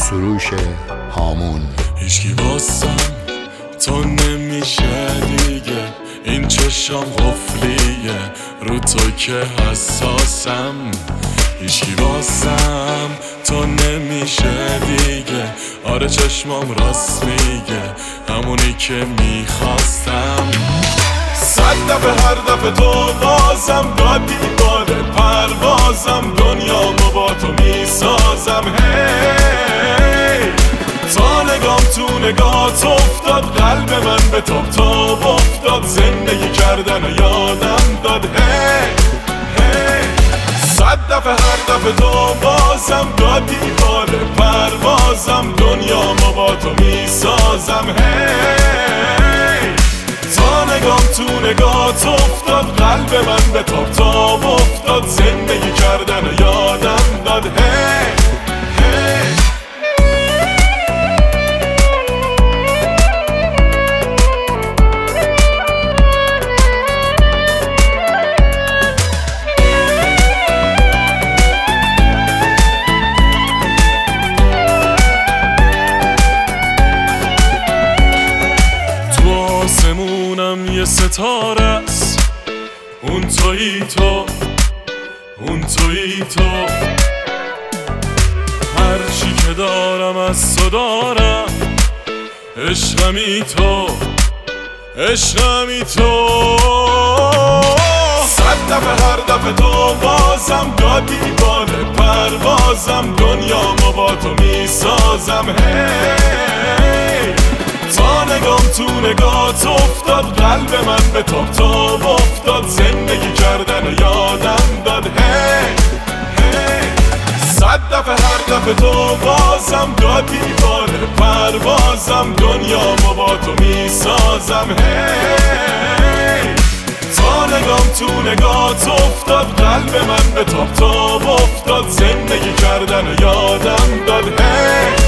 سروش هامون. هیچکی واسم تو نمیشه دیگه، این چشم قفلیه رو تو که حساسم. هیچکی واسم تو نمیشه دیگه، آره چشمام راست میگه، همونی که میخواستم. 100 دفعه هر دفعه تو بازم دادی بال پروازم، دنیامو با تو میسازم. هی تا نگام تو نگات افتاد، قلب من به تاب تاب افتاد، زندگی کردن و یادم داد. هی 100 دفعه هر دفعه تو بازم دادی بال پروازم، دنیامو با تو میسازم. هی تا نگام تو نگات افتاد، قلب من به تاب تاب افتاد، زندگی کردن و یادم داد. هی آسمونم یه ستاره است، اون تویی تو، اون تویی تو. هر چی که دارم از تو دارم، عشقمی تو، عشقمی تو. 100 دفعه هر دفعه تو بازم دادی بال پروازم، دنیامو با تو میسازم. هی تا نگام تو نگات افتاد، قلب من به تاب تاب افتاد، زندگی کردن و یادم داد. هی 100 دفعه هر دفعه تو بازم دادی بال پروازم، دنیامو با تو میسازم. هی تا نگام تو نگات افتاد، قلب من به تاب تاب افتاد، زندگی کردن و یادم داد. هی